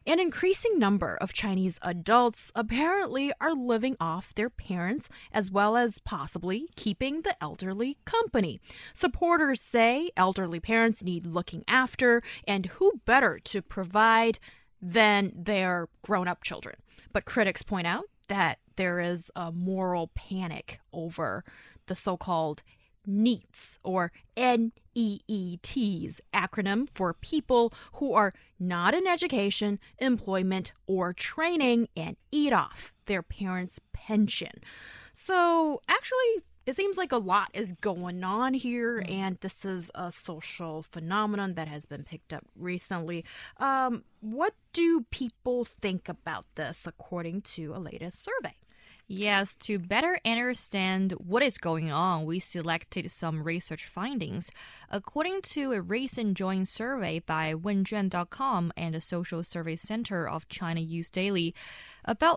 An increasing number of Chinese adults apparently are living off their parents as well as possibly keeping the elderly company. Supporters say elderly parents need looking after, and who better to provide than their grown up children. But critics point out that there is a moral panic over the so called NEETs or NEETs acronym for people who are not in education, employment, or training and eat off their parents' pension. So actually, it seems like a lot is going on here, and this is a social phenomenon that has been picked up recently. What do people think about this according to a latest survey? Yes, to better understand what is going on, we selected some research findings. According to a recent joint survey by Wenjuan.com and the Social Survey Center of China Youth Daily, about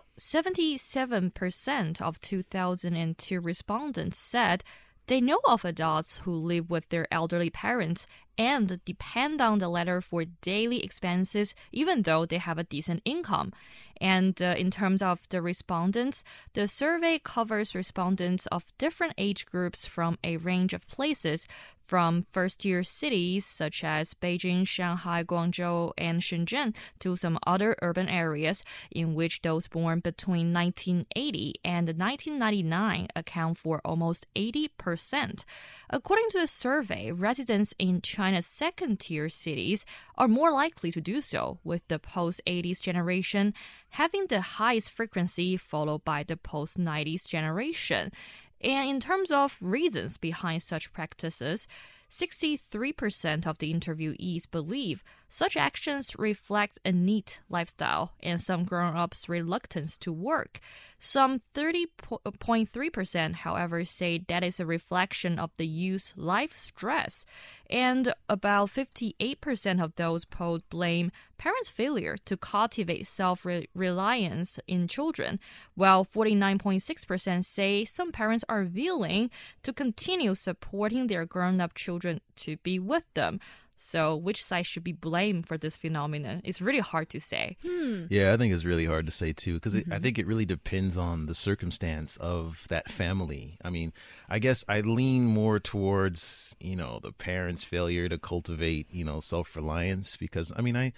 77% of 2002 respondents said they know of adults who live with their elderly parents and depend on the latter for daily expenses, even though they have a decent income. And in terms of the respondents, the survey covers respondents of different age groups from a range of places, from first-tier cities such as Beijing, Shanghai, Guangzhou, and Shenzhen to some other urban areas in which those born between 1980 and 1999 account for almost 80%. According to the survey, residents in China's second-tier cities are more likely to do so, with the post-80s generation having the highest frequency, followed by the post-90s generation. And in terms of reasons behind such practices, 63% of the interviewees believe such actions reflect a neat lifestyle and some grown-ups' reluctance to work. Some 30.3%, however, say that is a reflection of the youth's life stress. And about 58% of those polled blame parents' failure to cultivate self-reliance in children, while 49.6% say some parents are willing to continue supporting their grown-up children to be with them. So which side should be blamed for this phenomenon? It's really hard to say. Yeah, I think it's really hard to say too, because I think it really depends on the circumstance of that family. I mean, I guess I lean more towards, the parents' failure to cultivate, self-reliance, because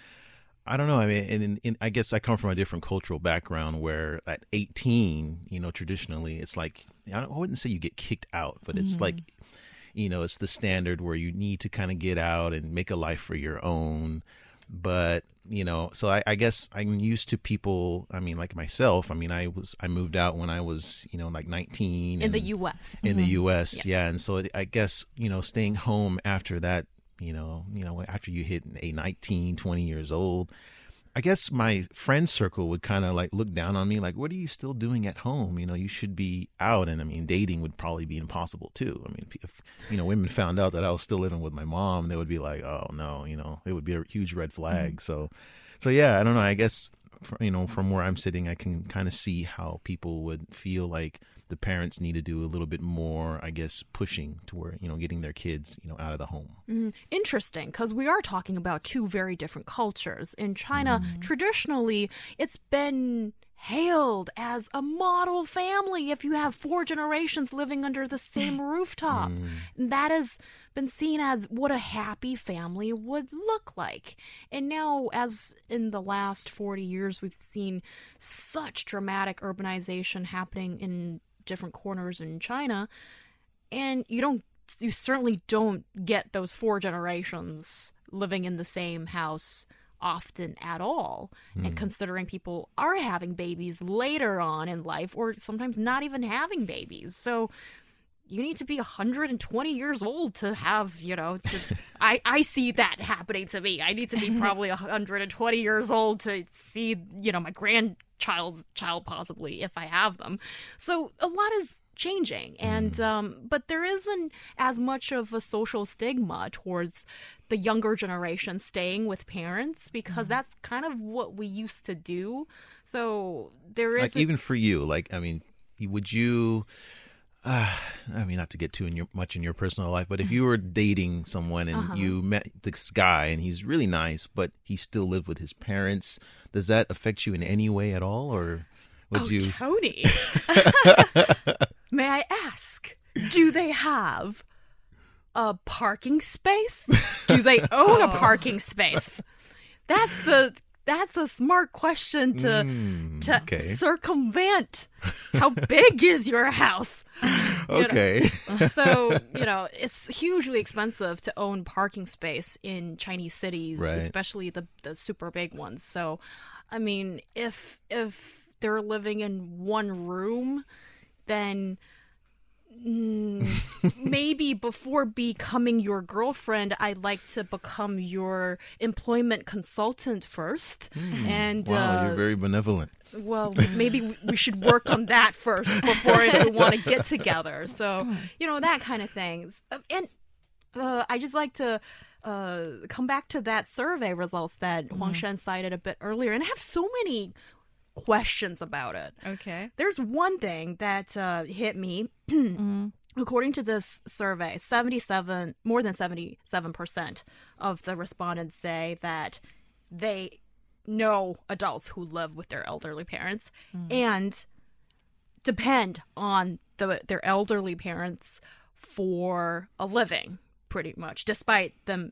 I don't know. I mean, I guess I come from a different cultural background where at 18, traditionally it's like, I wouldn't say you get kicked out, but it's like, it's the standard where you need to kind of get out and make a life for your own. But, so I guess I'm used to people, like myself. I moved out when I was, like 19. In the U.S. In the U.S., yeah. And so I guess, staying home after that, after you hit 19, 20 years old, I guess my friend circle would kind of like look down on me like, what are you still doing at home? You should be out. And dating would probably be impossible too. If, women found out that I was still living with my mom, they would be like, oh no, it would be a huge red flag. So yeah, I don't know. I guess, from where I'm sitting, I can kind of see how people would feel like the parents need to do a little bit more, I guess, pushing toward, getting their kids, out of the home. Interesting, because we are talking about two very different cultures. In China, traditionally, it's been hailed as a model family if you have 4 generations living under the same rooftop. That has been seen as what a happy family would look like. And now, as in the last 40 years, we've seen such dramatic urbanization happening in different corners in China, and you certainly don't get those 4 generations living in the same house often at all. And considering people are having babies later on in life, or sometimes not even having babies, so you need to be 120 years old to have, I see that happening to me. I need to be probably 120 years old to see, my grandchild's child possibly, if I have them. So a lot is changing, and but there isn't as much of a social stigma towards the younger generation staying with parents, because that's kind of what we used to do. So there is even for you, would you I mean, not to get much in your personal life, but if you were dating someone and you met this guy and he's really nice, but he still lived with his parents, does that affect you in any way at all, or would you? Tony, may I ask, do they have a parking space? Do they own a parking space? That's a smart question to circumvent. How big is your house? Okay. So, it's hugely expensive to own parking space in Chinese cities, Right. especially the super big ones. So, I mean, if they're living in one room, then maybe before becoming your girlfriend, I'd like to become your employment consultant first. And Wow, you're very benevolent. well, maybe we should work on that first before if we want to get together. So, that kind of things. And I just like to come back to that survey results that Huang Shan cited a bit earlier, and I have so many questions about it. Okay. There's one thing that hit me. According to this survey, more than 77% of the respondents say that they know adults who live with their elderly parents and depend on their elderly parents for a living, pretty much, despite the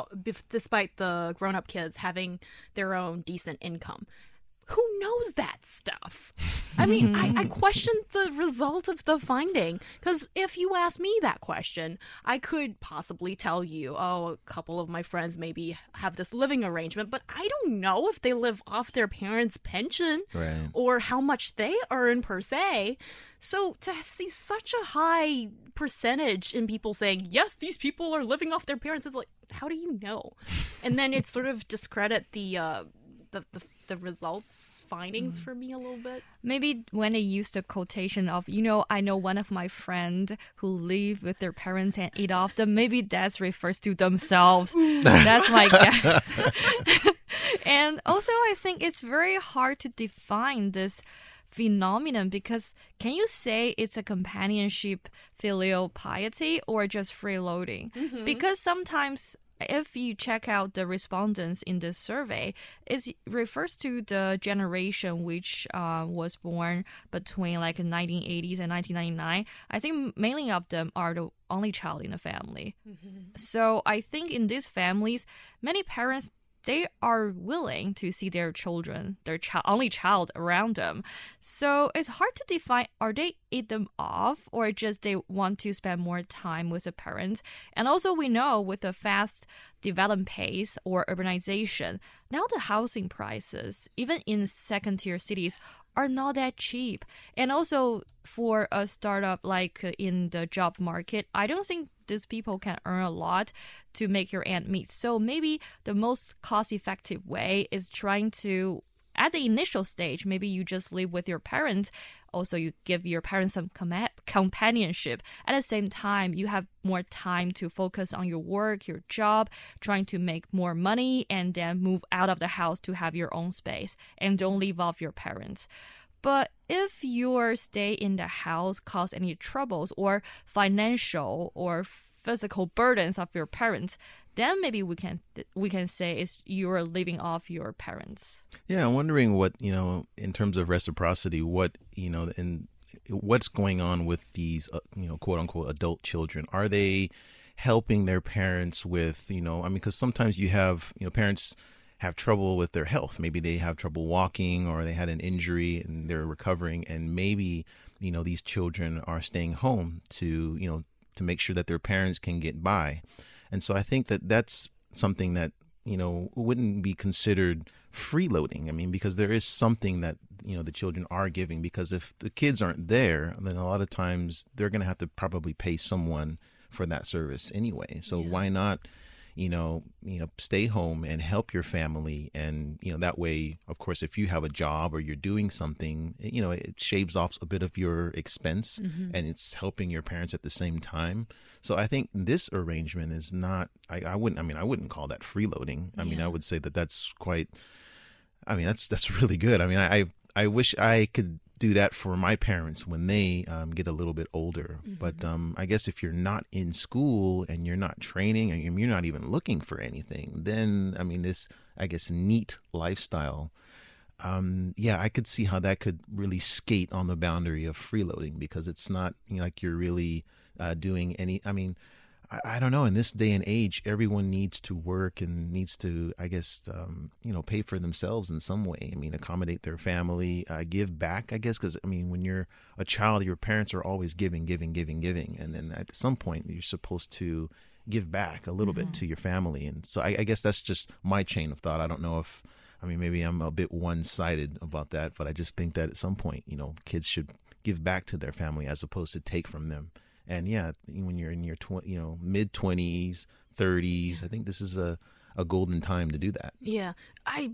grown-up kids having their own decent income. Who knows that stuff? I mean, I questioned the result of the finding, because if you ask me that question, I could possibly tell you, a couple of my friends maybe have this living arrangement, but I don't know if they live off their parents' pension Right. or how much they earn per se. So to see such a high percentage in people saying, yes, these people are living off their parents, is like, how do you know? And then it sort of discredit the results findings for me a little bit. Maybe when they use the quotation of, I know one of my friend who live with their parents and eat off them, maybe that refers to themselves. That's my guess. And also, I think it's very hard to define this phenomenon, because can you say it's a companionship, filial piety, or just freeloading? Because sometimes if you check out the respondents in this survey, it refers to the generation which was born between like the 1980s and 1999. I think mainly of them are the only child in the family. So I think in these families, many parents, they are willing to see their children, their only child around them. So it's hard to define, are they eat them off or just they want to spend more time with the parents? And also we know with the fast development pace or urbanization, now the housing prices, even in second-tier cities, are not that cheap. And also for a startup like in the job market, I don't think these people can earn a lot to make your end meet. So maybe the most cost-effective way is trying to, at the initial stage, maybe you just live with your parents. Also, you give your parents some companionship. At the same time, you have more time to focus on your work, your job, trying to make more money, and then move out of the house to have your own space and don't live off your parents. But if your stay in the house cause any troubles or financial or physical burdens of your parents, then maybe we can say it's you're living off your parents. Yeah, I'm wondering what, in terms of reciprocity, what, and what's going on with these, quote unquote, adult children. Are they helping their parents with, because sometimes you have, parents have trouble with their health. Maybe they have trouble walking or they had an injury and they're recovering. And maybe, these children are staying home to make sure that their parents can get by. And so I think that that's something that, wouldn't be considered freeloading. I mean, because there is something that, the children are giving, because if the kids aren't there, then a lot of times they're going to have to probably pay someone for that service anyway. So why not, stay home and help your family. And, that way, of course, if you have a job or you're doing something, it shaves off a bit of your expense and it's helping your parents at the same time. So I think this arrangement is not, I wouldn't call that freeloading. I mean, I would say that that's quite, that's really good. I mean, I wish I could do that for my parents when they get a little bit older. Mm-hmm. But I guess if you're not in school and you're not training and you're not even looking for anything, then, I mean, this, I guess, neat lifestyle, yeah, I could see how that could really skate on the boundary of freeloading, because it's not, you know, like you're really doing any, I mean, I don't know. In this day and age, everyone needs to work and needs to, I guess, you know, pay for themselves in some way. I mean, accommodate their family, give back, I guess, because, I mean, when you're a child, your parents are always giving. And then at some point, you're supposed to give back a little bit to your family. And so I guess that's just my chain of thought. I don't know if, I mean, maybe I'm a bit one-sided about that, but I just think that at some point, you know, kids should give back to their family as opposed to take from them. And yeah, when you're in your mid-20s, 30s, I think this is a golden time to do that. Yeah, I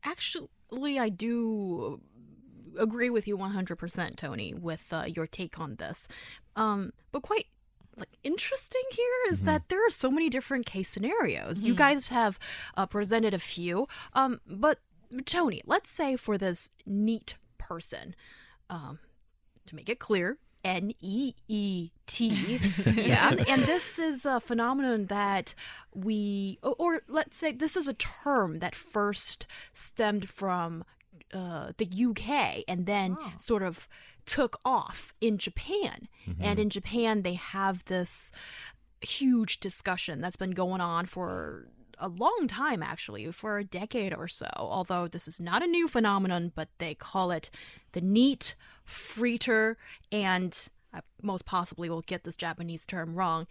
do agree with you 100%, Tony, with your take on this. But quite interesting here is that there are so many different case scenarios. You guys have presented a few, but Tony, let's say for this neat person, to make it clear, NEET. Yeah. And this is a phenomenon that or let's say this is a term that first stemmed from the UK and then sort of took off in Japan. And in Japan, they have this huge discussion that's been going on for a long time, actually, for a decade or so, although this is not a new phenomenon, but they call it the NEET, Freeter, and I most possibly will get this Japanese term wrong,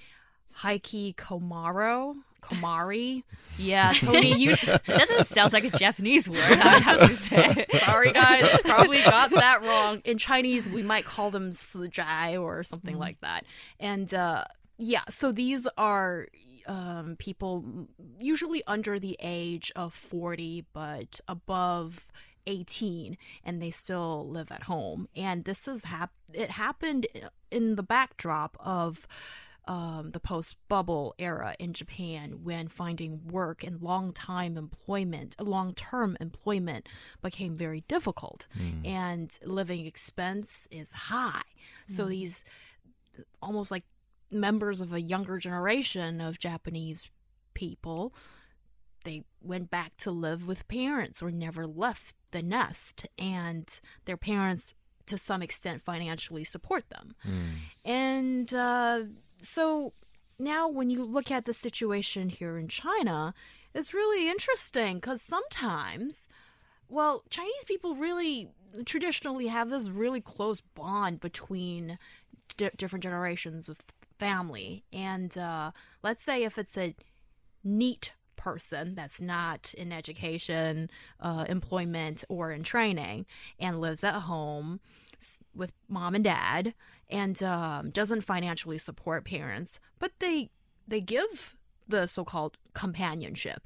Komari. Yeah, Tony, that doesn't sound like a Japanese word, I have to say. Sorry, guys, probably got that wrong. In Chinese, we might call them sijai or something like that. And yeah, so these are people usually under the age of 40, but above 18, and they still live at home. And this is it happened in the backdrop of the post-bubble era in Japan, when finding work and long-term employment became very difficult, and living expense is high. So these almost like members of a younger generation of Japanese people, they went back to live with parents or never left the nest, and their parents to some extent financially support them. And so now when you look at the situation here in China, it's really interesting because sometimes, well, Chinese people really traditionally have this really close bond between different generations with family. And let's say if it's a neat person that's not in education, employment, or in training, and lives at home with mom and dad, and doesn't financially support parents, but they give the so-called companionship.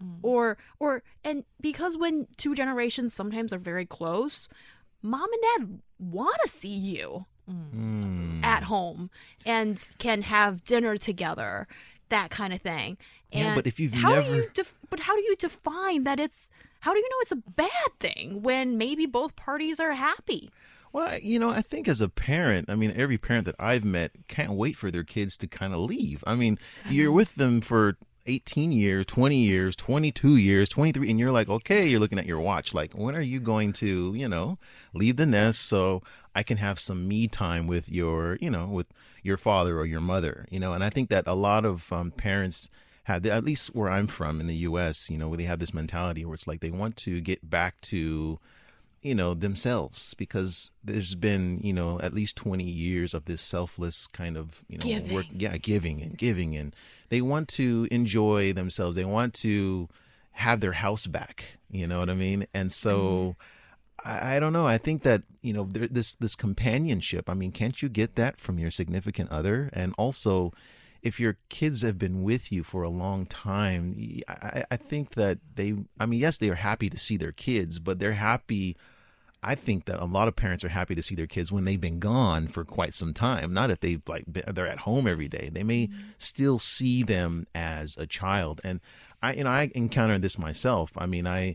And because when two generations sometimes are very close, mom and dad want to see you at home and can have dinner together, that kind of thing. And yeah, but if you've how do you define that how do you know it's a bad thing when maybe both parties are happy? Well, you know, I think as a parent, I mean, every parent that I've met can't wait for their kids to kind of leave. I mean, you're with them for 18 years, 20 years, 22 years, 23, and you're like, okay, you're looking at your watch, like, when are you going to, you know, leave the nest so I can have some me time with your, you know, with your father or your mother, you know? And I think that a lot of parents have, at least where I'm from in the U.S., you know, where they have this mentality where it's like they want to get back to, you know, themselves, because there's been, you know, at least 20 years of this selfless kind of, you know, work, giving, and they want to enjoy themselves. They want to have their house back, you know what I mean? And so I don't know. I think that, you know, this companionship, I mean, can't you get that from your significant other? And also, if your kids have been with you for a long time, I think that yes, they are happy to see their kids, but they're happy. I think that a lot of parents are happy to see their kids when they've been gone for quite some time. Not if they're at home every day. They may still see them as a child. And I encountered this myself. I mean,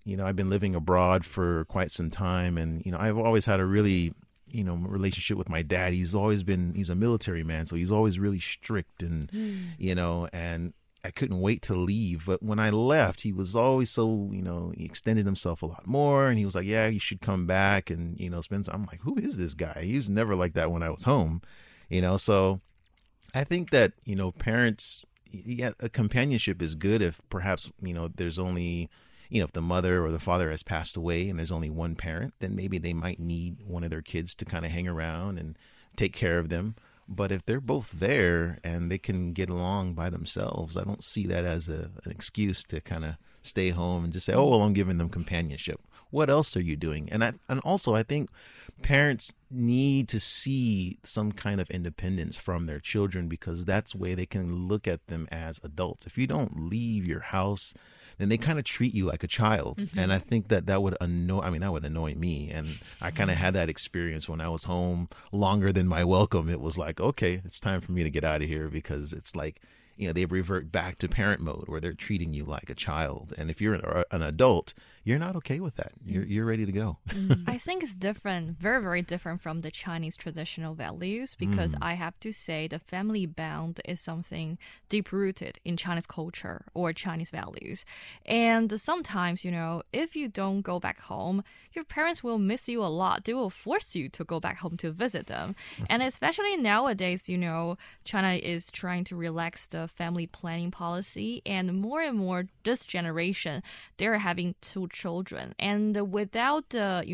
I've been living abroad for quite some time, and I've always had a really relationship with my dad. He's a military man, so he's always really strict, and and I couldn't wait to leave. But when I left, he was always so, he extended himself a lot more, and he was like, yeah, you should come back and spend some. I'm like, who is this guy? He was never like that when I was home, so I think that parents, a companionship is good if perhaps there's only if the mother or the father has passed away and there's only one parent, then maybe they might need one of their kids to kind of hang around and take care of them. But if they're both there and they can get along by themselves, I don't see that as an excuse to kind of stay home and just say, oh, well, I'm giving them companionship. What else are you doing? And also I think parents need to see some kind of independence from their children, because that's the way they can look at them as adults. If you don't leave your house, then they kind of treat you like a child. Mm-hmm. And I think that would annoy me. And I kind of had that experience when I was home longer than my welcome. It was like, okay, it's time for me to get out of here, because it's like, they revert back to parent mode where they're treating you like a child. And if you're an adult, you're not okay with that. You're ready to go. I think it's different, very, very different from the Chinese traditional values, because I have to say the family bond is something deep-rooted in Chinese culture or Chinese values. And sometimes, if you don't go back home, your parents will miss you a lot. They will force you to go back home to visit them. And especially nowadays, China is trying to relax the family planning policy, and more this generation, they're having 2 children, and without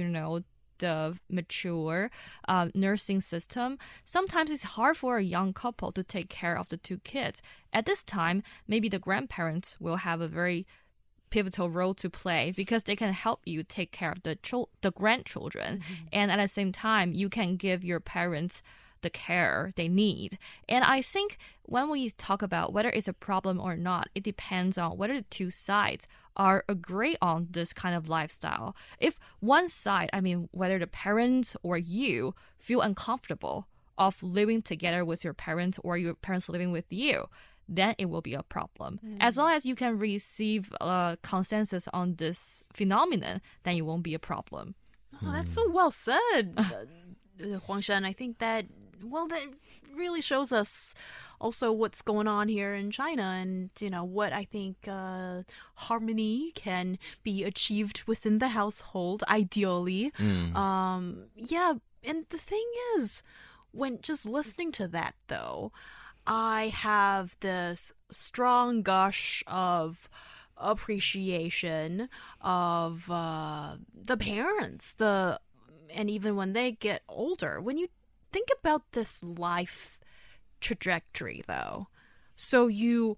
the mature nursing system, sometimes it's hard for a young couple to take care of the 2 kids. At this time, maybe the grandparents will have a very pivotal role to play, because they can help you take care of the grandchildren, and at the same time you can give your parents the care they need. And I think when we talk about whether it's a problem or not, it depends on whether the 2 sides are agree on this kind of lifestyle. If one side, whether the parents or you feel uncomfortable of living together with your parents or your parents living with you, then it will be a problem. As long as you can receive a consensus on this phenomenon, then it won't be a problem. Oh, that's so well said, Huang Shen. I think that really shows us also what's going on here in China, and what I think harmony can be achieved within the household ideally. And the thing is, when just listening to that though, I have this strong gush of appreciation of the parents, and even when they get older, when you think about this life trajectory though. So you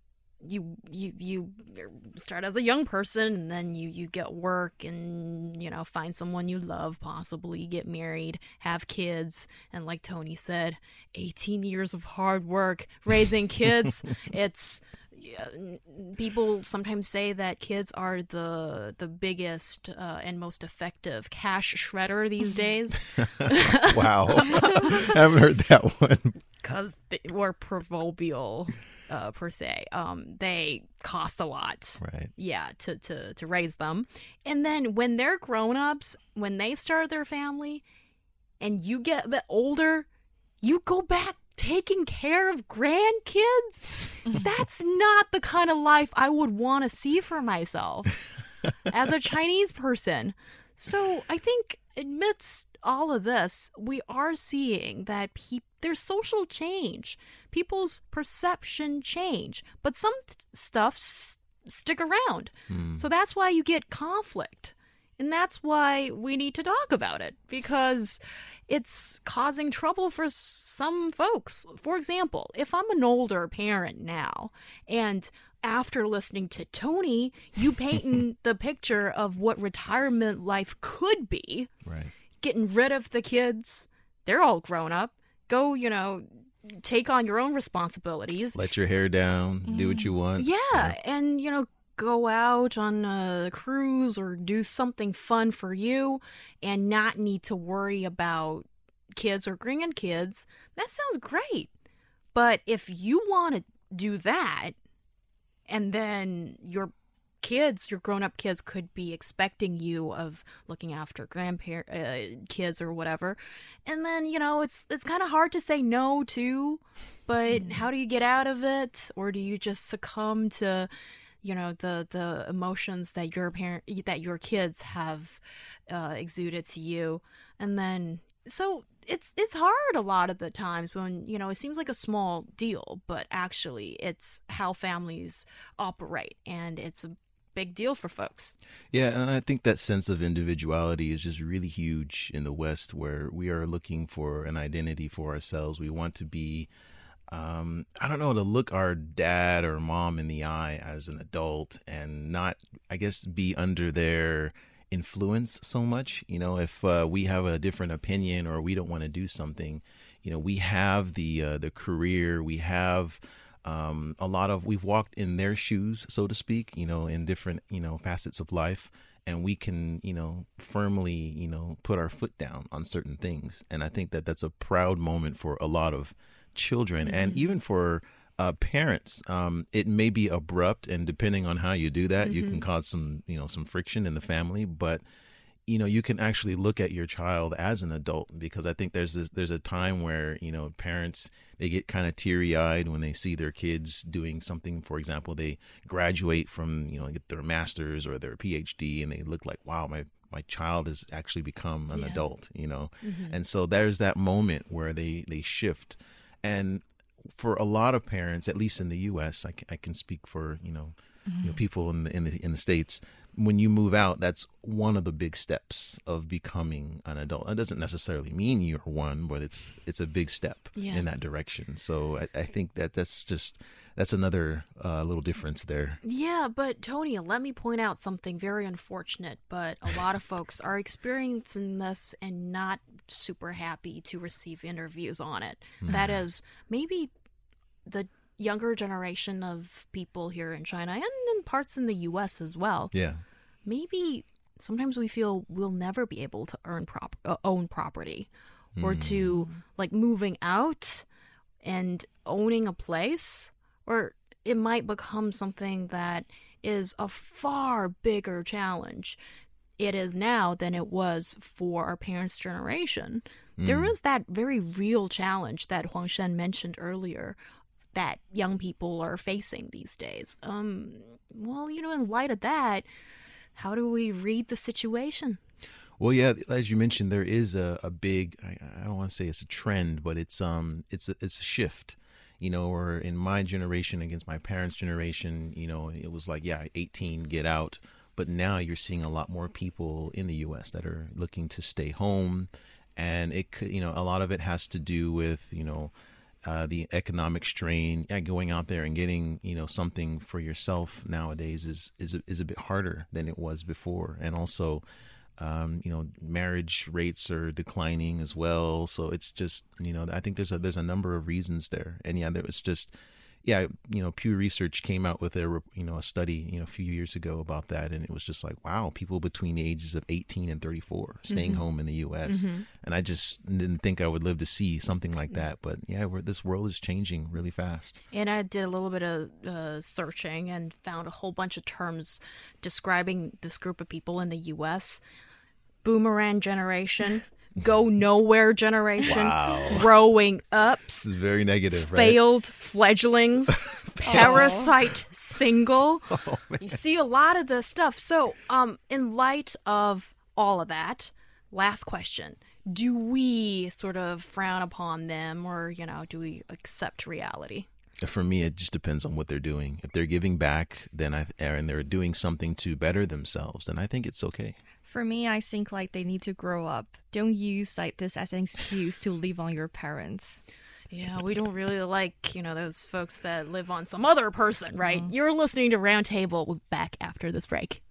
start as a young person, and then you get work, and find someone you love, possibly get married, have kids, and like Tony said, 18 years of hard work raising kids. People sometimes say that kids are the biggest and most effective cash shredder these days. Wow. I haven't heard that one. Because they were proverbial per se. They cost a lot. Right. Yeah, to raise them. And then when they're grown-ups, when they start their family, and you get a bit older, you go back taking care of grandkids. That's not the kind of life I would want to see for myself as a Chinese person. So I think amidst all of this, we are seeing that there's social change. People's perception change. But some stuff stick around. So that's why you get conflict. And that's why we need to talk about it, because it's causing trouble for some folks. For example, if I'm an older parent now, and after listening to Tony, you painting the picture of what retirement life could be, right? Getting rid of the kids, they're all grown up, go, take on your own responsibilities. Let your hair down, do what you want. Yeah. And, go out on a cruise or do something fun for you and not need to worry about kids or grandkids. That sounds great. But if you want to do that, and then your kids, your grown-up kids could be expecting you of looking after kids or whatever. And then, it's kind of hard to say no to, but how do you get out of it? Or do you just succumb to, the emotions that your kids have exuded to you? And then, so it's hard a lot of the times when, it seems like a small deal, but actually it's how families operate, and it's a big deal for folks. Yeah, and I think that sense of individuality is just really huge in the West, where we are looking for an identity for ourselves. We want to be, I don't know, to look our dad or mom in the eye as an adult and not, I guess, be under their influence so much. If we have a different opinion or we don't want to do something, we have the career, we have we've walked in their shoes, so to speak, in different, facets of life. And we can, firmly, put our foot down on certain things. And I think that that's a proud moment for a lot of children, and even for parents. It may be abrupt, and depending on how you do that, you can cause some friction in the family. But you can actually look at your child as an adult, because I think there's a time where, parents, they get kind of teary-eyed when they see their kids doing something. For example, they graduate from, get their master's or their PhD, and they look like, wow, my child has actually become an adult, And so there's that moment where they shift. And for a lot of parents, at least in the U.S., I can speak for, people in the States. When you move out, that's one of the big steps of becoming an adult. It doesn't necessarily mean you're one, but it's a big step in that direction. So I think that's another little difference there. Yeah, but Tony, let me point out something very unfortunate, but a lot of folks are experiencing this and not super happy to receive interviews on it. That is, maybe the younger generation of people here in China and in parts in the U.S. as well. Yeah. Maybe sometimes we feel we'll never be able to own property, or to moving out and owning a place, or it might become something that is a far bigger challenge. It is now than it was for our parents' generation. There is that very real challenge that Huang Shen mentioned earlier that young people are facing these days. Well, in light of that, how do we read the situation? Well, yeah, as you mentioned, there is a big, I don't want to say it's a trend, but it's a shift, or in my generation against my parents' generation, it was like, 18, get out. But now you're seeing a lot more people in the U.S. that are looking to stay home. And it could, a lot of it has to do with, the economic strain. Going out there and getting, something for yourself nowadays is a bit harder than it was before. And also, marriage rates are declining as well. So it's just, I think there's a number of reasons there. And there was just, Pew Research came out with a study, a few years ago about that. And it was just like, wow, people between the ages of 18 and 34 staying home in the U.S. And I just didn't think I would live to see something like that. But this world is changing really fast. And I did a little bit of searching and found a whole bunch of terms describing this group of people in the U.S. Boomerang generation. Go nowhere generation, growing ups. This is very negative, right? Failed fledglings, parasite single. You see a lot of this stuff. So, in light of all of that, last question. Do we sort of frown upon them, or, do we accept reality? For me, it just depends on what they're doing. If they're giving back, and they're doing something to better themselves, then I think it's okay. For me, I think they need to grow up. Don't use this as an excuse to live on your parents. Yeah, we don't really like, those folks that live on some other person, right? You're listening to Roundtable. We'll be back after this break.